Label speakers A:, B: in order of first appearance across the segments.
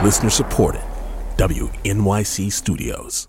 A: Listener supported. WNYC Studios.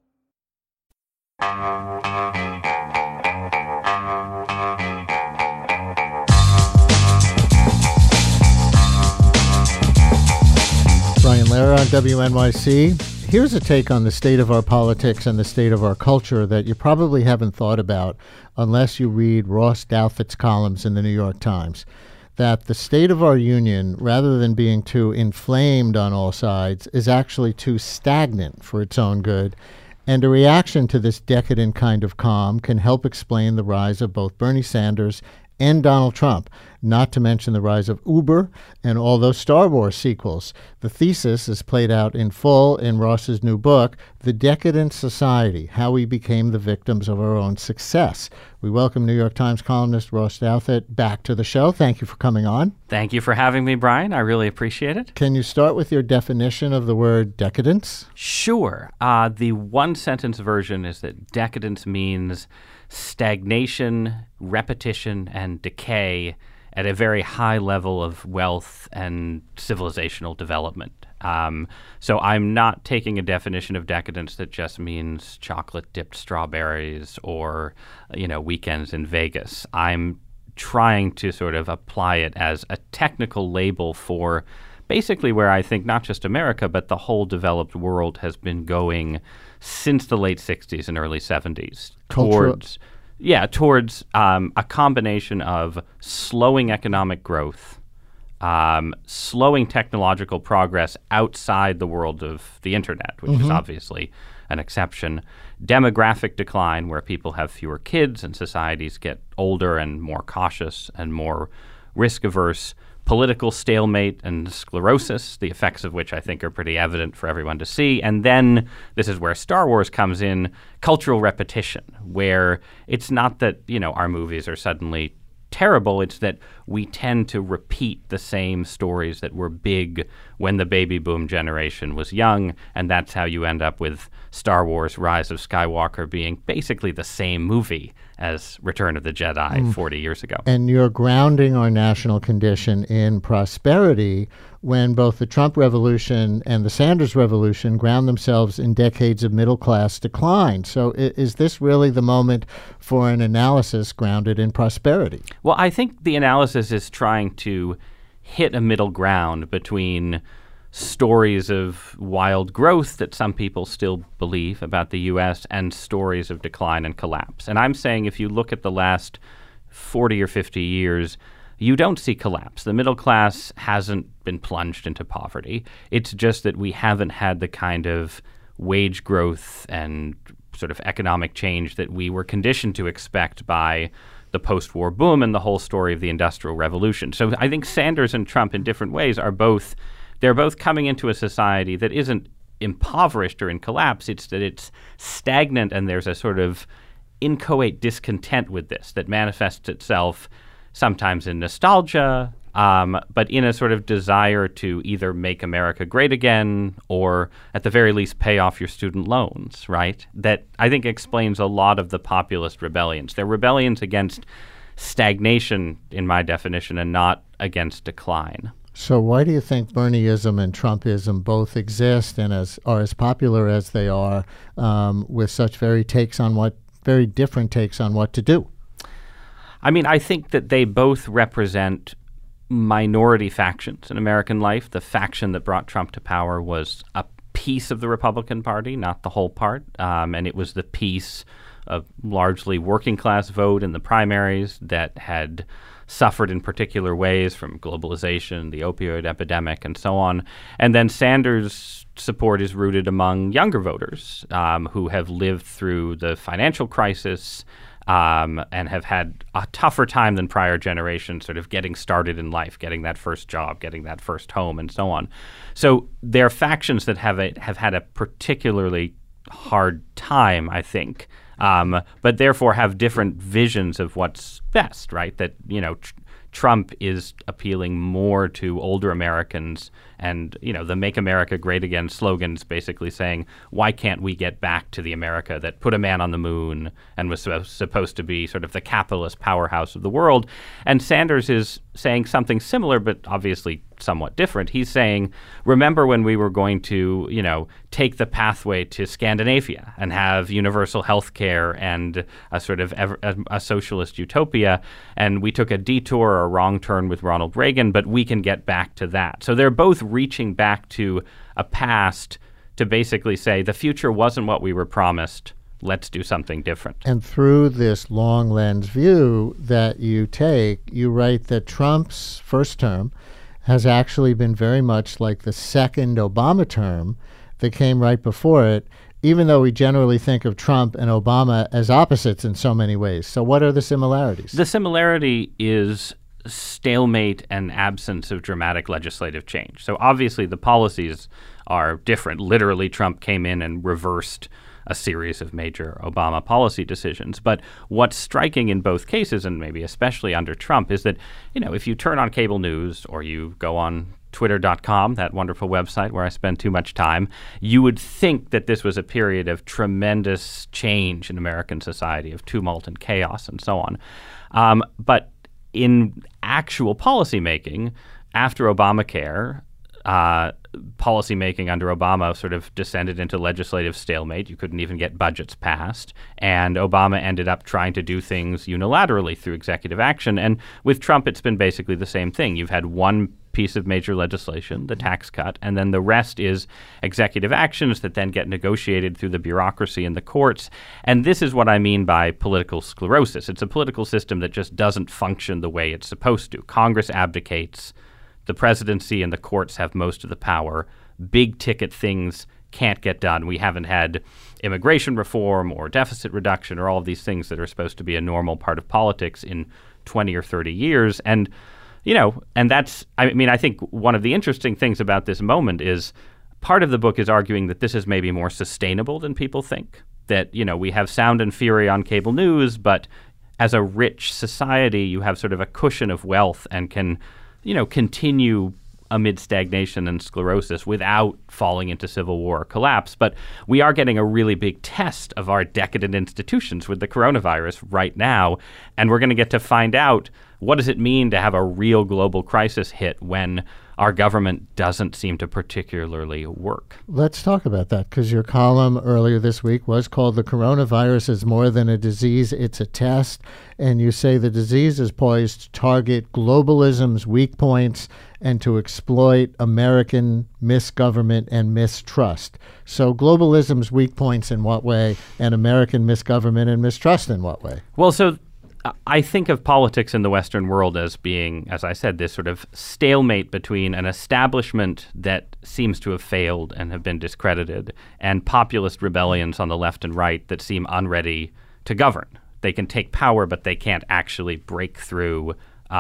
B: Brian Lehrer on WNYC. Here's a take on the state of our politics and the state of our culture that you probably haven't thought about unless you read Ross Douthat's columns in the New York Times. That the state of our union, rather than being too inflamed on all sides, is actually too stagnant for its own good. And a reaction to this decadent kind of calm can help explain the rise of both Bernie Sanders and Donald Trump, not to mention the rise of Uber and all those Star Wars sequels. The thesis is played out in full in Ross's new book, The Decadent Society, How We Became the Victims of Our Own Success. We welcome New York Times columnist Ross Douthat back to the show. Thank you for coming on.
C: Thank you for having me, Brian. I really appreciate it.
B: Can you start with your definition of the word decadence?
C: Sure. The one-sentence version is that decadence means stagnation, repetition, and decay at a very high level of wealth and civilizational development. So I'm not taking a definition of decadence that just means chocolate-dipped strawberries or, weekends in Vegas. I'm trying to sort of apply it as a technical label for basically where I think not just America, but the whole developed world has been going since the late 60s and early 70s towards a combination of slowing economic growth, slowing technological progress outside the world of the internet, which is obviously an exception, demographic decline where people have fewer kids and societies get older and more cautious and more risk-averse, political stalemate and sclerosis, the effects of which I think are pretty evident for everyone to see. And then this is where Star Wars comes in, cultural repetition, where it's not that, our movies are suddenly terrible. It's that we tend to repeat the same stories that were big when the baby boom generation was young, and that's how you end up with Star Wars Rise of Skywalker being basically the same movie as Return of the Jedi 40 years ago. And
B: you're grounding our national condition in prosperity when both the Trump revolution and the Sanders revolution ground themselves in decades of middle-class decline. So is this really the moment for an analysis grounded in prosperity?
C: Well, I think the analysis is trying to hit a middle ground between stories of wild growth that some people still believe about the U.S. and stories of decline and collapse. And I'm saying if you look at the last 40 or 50 years, you don't see collapse. The middle class hasn't been plunged into poverty. It's just that we haven't had the kind of wage growth and sort of economic change that we were conditioned to expect by the post-war boom and the whole story of the Industrial Revolution. So I think Sanders and Trump in different ways they're both coming into a society that isn't impoverished or in collapse. It's that it's stagnant and there's a sort of inchoate discontent with this that manifests itself sometimes in nostalgia, but in a sort of desire to either make America great again or at the very least pay off your student loans, right? That I think explains a lot of the populist rebellions. They're rebellions against stagnation, in my definition, and not against decline.
B: So why do you think Bernieism and Trumpism both exist and are as popular as they are with such very different takes on what to do?
C: I mean, I think that they both represent minority factions in American life. The faction that brought Trump to power was a piece of the Republican Party, not the whole part, and it was the piece of largely working class vote in the primaries that had suffered in particular ways from globalization, the opioid epidemic, and so on. And then Sanders' support is rooted among younger voters who have lived through the financial crisis and have had a tougher time than prior generations sort of getting started in life, getting that first job, getting that first home, and so on. So there are factions that have had a particularly hard time, I think, but therefore have different visions of what's best, right? That, Trump is appealing more to older Americans and, the Make America Great Again slogans basically saying, why can't we get back to the America that put a man on the moon and was supposed to be sort of the capitalist powerhouse of the world? And Sanders is saying something similar, but obviously somewhat different. He's saying, remember when we were going to, take the pathway to Scandinavia and have universal health care and a sort of a socialist utopia, and we took a detour or a wrong turn with Ronald Reagan, but we can get back to that. So they're both reaching back to a past to basically say the future wasn't what we were promised. Let's do something different.
B: And through this long lens view that you take, you write that Trump's first term has actually been very much like the second Obama term that came right before it, even though we generally think of Trump and Obama as opposites in so many ways. So what are the similarities?
C: The similarity is stalemate and absence of dramatic legislative change. So obviously the policies are different. Literally, Trump came in and reversed a series of major Obama policy decisions. But what's striking in both cases, and maybe especially under Trump, is that, if you turn on cable news or you go on Twitter.com, that wonderful website where I spend too much time, you would think that this was a period of tremendous change in American society, of tumult and chaos and so on. But in actual policymaking, after Obamacare, policymaking under Obama sort of descended into legislative stalemate. You couldn't even get budgets passed. And Obama ended up trying to do things unilaterally through executive action. And with Trump, it's been basically the same thing. You've had one piece of major legislation, the tax cut, and then the rest is executive actions that then get negotiated through the bureaucracy and the courts. And this is what I mean by political sclerosis. It's a political system that just doesn't function the way it's supposed to. Congress abdicates. The presidency and the courts have most of the power. Big ticket things can't get done. We haven't had immigration reform or deficit reduction or all of these things that are supposed to be a normal part of politics in 20 or 30 years. And, and that's, I think one of the interesting things about this moment is part of the book is arguing that this is maybe more sustainable than people think. That, we have sound and fury on cable news, but as a rich society, you have sort of a cushion of wealth and can continue amid stagnation and sclerosis without falling into civil war or collapse. But we are getting a really big test of our decadent institutions with the coronavirus right now. And we're going to get to find out, what does it mean to have a real global crisis hit when our government doesn't seem to particularly work?
B: Let's talk about that, because your column earlier this week was called "The Coronavirus is More Than a Disease, It's a Test." And you say the disease is poised to target globalism's weak points and to exploit American misgovernment and mistrust. So globalism's weak points in what way, and American misgovernment and mistrust in what way?
C: Well, so I think of politics in the Western world as being, as I said, this sort of stalemate between an establishment that seems to have failed and have been discredited and populist rebellions on the left and right that seem unready to govern. They can take power, but they can't actually break through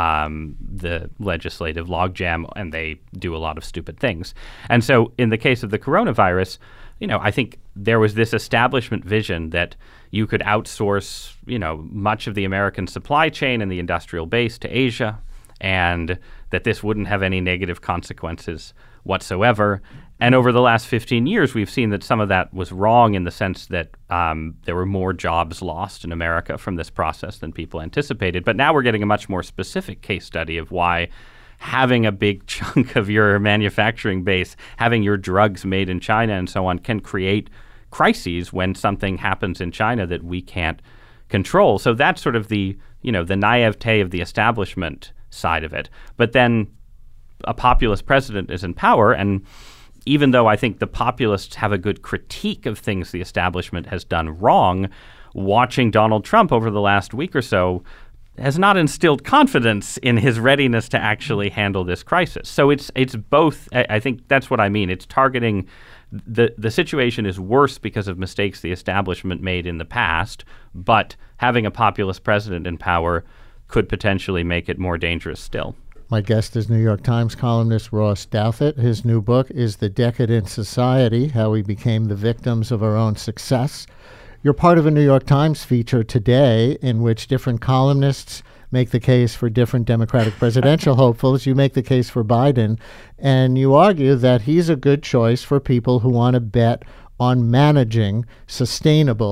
C: the legislative logjam, and they do a lot of stupid things. And so in the case of the coronavirus, I think there was this establishment vision that you could outsource, much of the American supply chain and the industrial base to Asia, and that this wouldn't have any negative consequences whatsoever. And over the last 15 years, we've seen that some of that was wrong in the sense that there were more jobs lost in America from this process than people anticipated. But now we're getting a much more specific case study of why having a big chunk of your manufacturing base, having your drugs made in China and so on, can create crises when something happens in China that we can't control. So that's sort of the naivete of the establishment side of it. But then a populist president is in power, and even though I think the populists have a good critique of things the establishment has done wrong, watching Donald Trump over the last week or so has not instilled confidence in his readiness to actually handle this crisis. So it's both. I think that's what I mean. It's targeting the situation is worse because of mistakes the establishment made in the past, but having a populist president in power could potentially make it more dangerous still.
B: My guest is New York Times columnist Ross Douthat. His new book is The Decadent Society: How We Became the Victims of Our Own Success. You're part of a New York Times feature today in which different columnists make the case for different Democratic presidential hopefuls. You make the case for Biden, and you argue that he's a good choice for people who want to bet on managing sustainable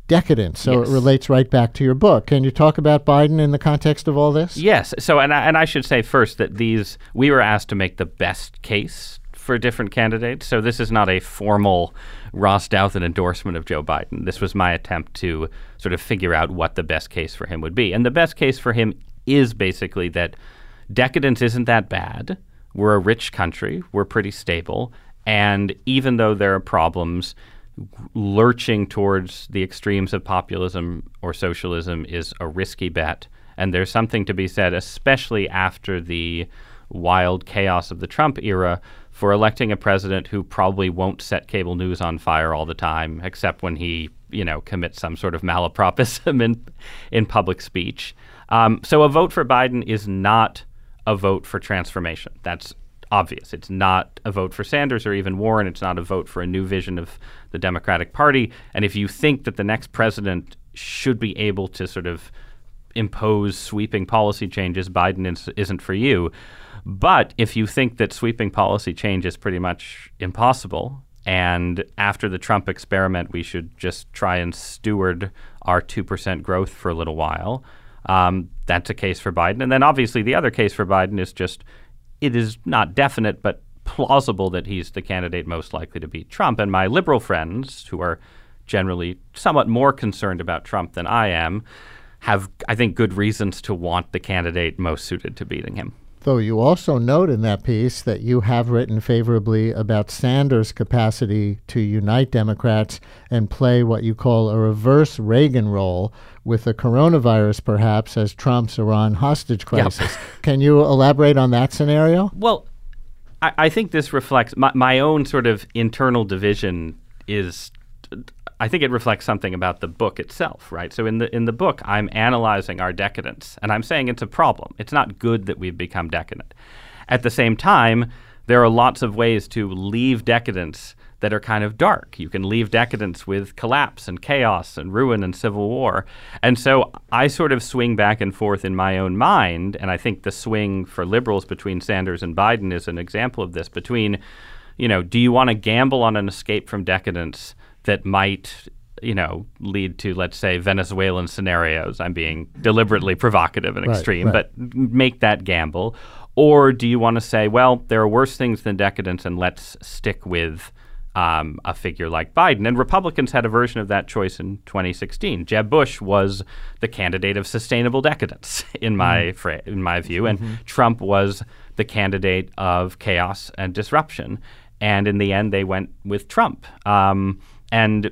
B: decadence. So
C: Yes.
B: it relates right back to your book. Can you talk about Biden in the context of all this?
C: Yes. So, and I should say first that we were asked to make the best case for different candidates. So this is not a formal Ross Douthat endorsement of Joe Biden. This was my attempt to sort of figure out what the best case for him would be. And the best case for him is basically that decadence isn't that bad. We're a rich country. We're pretty stable. And even though there are problems, lurching towards the extremes of populism or socialism is a risky bet. And there's something to be said, especially after the wild chaos of the Trump era, for electing a president who probably won't set cable news on fire all the time, except when he, commits some sort of malapropism in public speech. So a vote for Biden is not a vote for transformation. That's obvious. It's not a vote for Sanders or even Warren. It's not a vote for a new vision of the Democratic Party. And if you think that the next president should be able to sort of impose sweeping policy changes, Biden isn't for you. But if you think that sweeping policy change is pretty much impossible, and after the Trump experiment, we should just try and steward our 2% growth for a little while, that's a case for Biden. And then obviously the other case for Biden is just, it is not definite, but plausible that he's the candidate most likely to beat Trump. And my liberal friends, who are generally somewhat more concerned about Trump than I am, have, I think, good reasons to want the candidate most suited to beating him.
B: Though you also note in that piece that you have written favorably about Sanders' capacity to unite Democrats and play what you call a reverse Reagan role with the coronavirus, perhaps, as Trump's Iran hostage crisis. Can you elaborate on that scenario?
C: Well, I think this reflects my own sort of internal division is, I think it reflects something about the book itself, right? So in the book, I'm analyzing our decadence, and I'm saying it's a problem. It's not good that we've become decadent. At the same time, there are lots of ways to leave decadence that are kind of dark. You can leave decadence with collapse and chaos and ruin and civil war. And so I sort of swing back and forth in my own mind, and I think the swing for liberals between Sanders and Biden is an example of this, between, do you want to gamble on an escape from decadence that might, lead to, let's say, Venezuelan scenarios? I'm being deliberately provocative and extreme, but make that gamble. Or do you want to say, well, there are worse things than decadence, and let's stick with a figure like Biden? And Republicans had a version of that choice in 2016. Jeb Bush was the candidate of sustainable decadence, in my view, and Trump was the candidate of chaos and disruption. And in the end, they went with Trump. And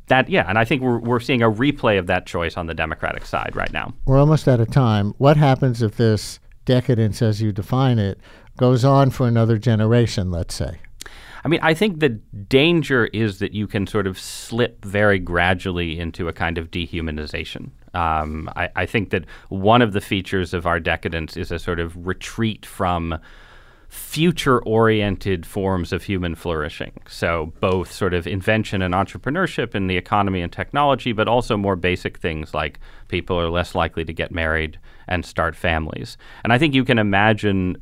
C: I think we're seeing a replay of that choice on the Democratic side right now.
B: We're almost out of time. What happens if this decadence, as you define it, goes on for another generation, let's say?
C: I mean, I think the danger is that you can sort of slip very gradually into a kind of dehumanization. I think that one of the features of our decadence is a sort of retreat from future-oriented forms of human flourishing. So both sort of invention and entrepreneurship in the economy and technology, but also more basic things like people are less likely to get married and start families. And I think you can imagine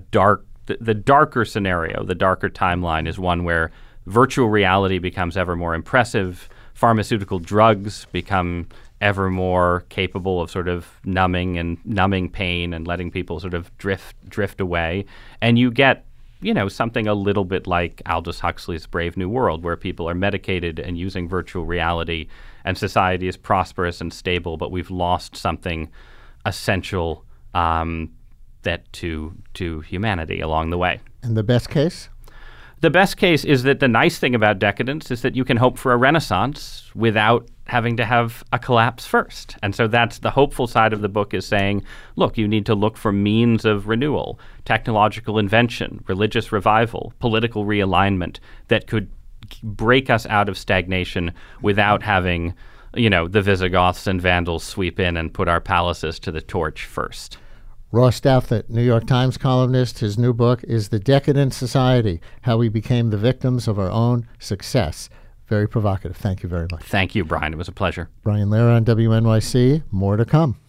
C: the darker scenario, the darker timeline is one where virtual reality becomes ever more impressive, pharmaceutical drugs become ever more capable of sort of numbing pain and letting people sort of drift away. And you get, something a little bit like Aldous Huxley's Brave New World, where people are medicated and using virtual reality and society is prosperous and stable, but we've lost something essential that to humanity along the way.
B: And the best case?
C: The best case is that the nice thing about decadence is that you can hope for a renaissance without having to have a collapse first. And so that's the hopeful side of the book, is saying, look, you need to look for means of renewal, technological invention, religious revival, political realignment that could break us out of stagnation without having, the Visigoths and Vandals sweep in and put our palaces to the torch first.
B: Ross Douthat, New York Times columnist, his new book is The Decadent Society, How We Became the Victims of Our Own Success. Very provocative. Thank you very much.
C: Thank you, Brian. It was a pleasure.
B: Brian Lehrer on WNYC. More to come.